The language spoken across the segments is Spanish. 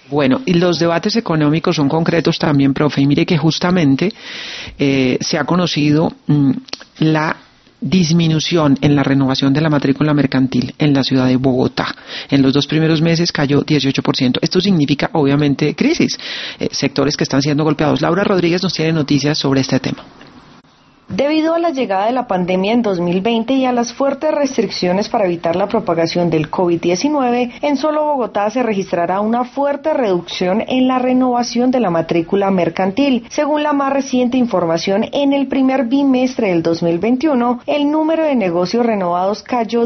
Bueno, y los debates económicos son concretos también, profe, y mire que justamente se ha conocido la disminución en la renovación de la matrícula mercantil en la ciudad de Bogotá. En los 2 primeros meses cayó 18%. Esto significa, obviamente, crisis, sectores que están siendo golpeados. Laura Rodríguez nos tiene noticias sobre este tema. Debido a la llegada de la pandemia en 2020 y a las fuertes restricciones para evitar la propagación del COVID-19, en solo Bogotá se registrará una fuerte reducción en la renovación de la matrícula mercantil. Según la más reciente información, en el primer bimestre del 2021, el número de negocios renovados cayó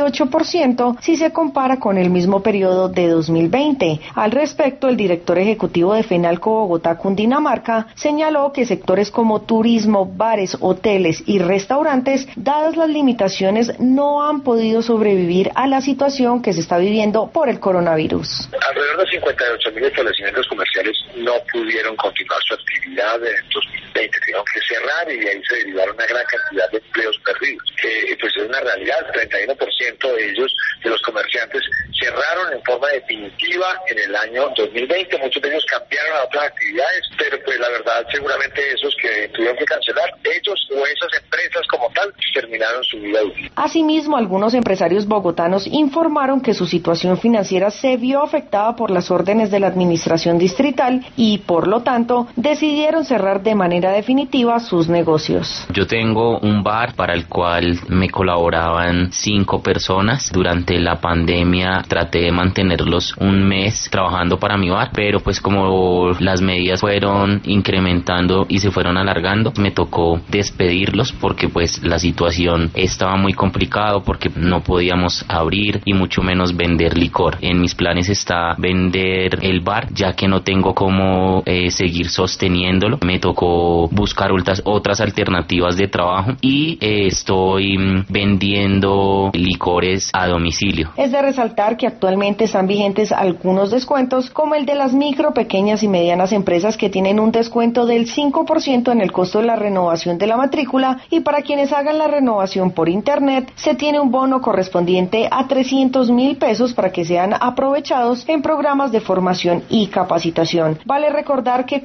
18% si se compara con el mismo periodo de 2020. Al respecto, el director ejecutivo de FENALCO Bogotá, Cundinamarca, señaló que sectores como turismo, bares, hoteles y restaurantes, dadas las limitaciones, no han podido sobrevivir a la situación que se está viviendo por el coronavirus. Alrededor de 58.000 establecimientos comerciales no pudieron continuar su actividad en 2020, tuvieron que cerrar y de ahí se derivaron una gran cantidad de empleos perdidos. Pues es una realidad, 31% de ellos, de los comerciantes, cerraron en forma definitiva en el año 2020, muchos de ellos cambiaron a otras actividades, pero pues la verdad seguramente esos que tuvieron que cancelar, ellos o esas empresas como tal terminaron su vida útil. Asimismo, algunos empresarios bogotanos informaron que su situación financiera se vio afectada por las órdenes de la administración distrital y, por lo tanto, decidieron cerrar de manera definitiva sus negocios. Yo tengo un bar para el cual me colaboraban 5 personas. Durante la pandemia traté de mantenerlos un mes trabajando para mi bar, pero pues como las medidas fueron incrementando y se fueron alargando, me tocó despedirlos porque pues la situación estaba muy complicado, porque no podíamos abrir y mucho menos vender licor. En mis planes está vender el bar, ya que no tengo cómo seguir sosteniéndolo. Me tocó buscar otras alternativas de trabajo y estoy vendiendo licores a domicilio. Es de resaltar que actualmente están vigentes algunos descuentos, como el de las micro, pequeñas y medianas empresas, que tienen un descuento del 5% en el costo de la renovación de la matrícula, y para quienes hagan la renovación por internet se tiene un bono correspondiente a 300.000 pesos para que sean aprovechados en programas de formación y capacitación. Vale recordar que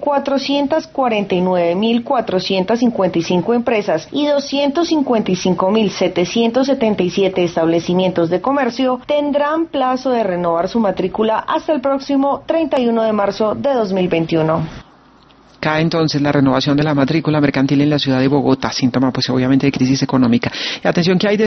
449.455 empresas y 255.777 establecimientos de comercio tendrán plazo de renovar su matrícula hasta el próximo 31 de marzo de 2021. Cae entonces la renovación de la matrícula mercantil en la ciudad de Bogotá, síntoma pues obviamente de crisis económica. Y atención que hay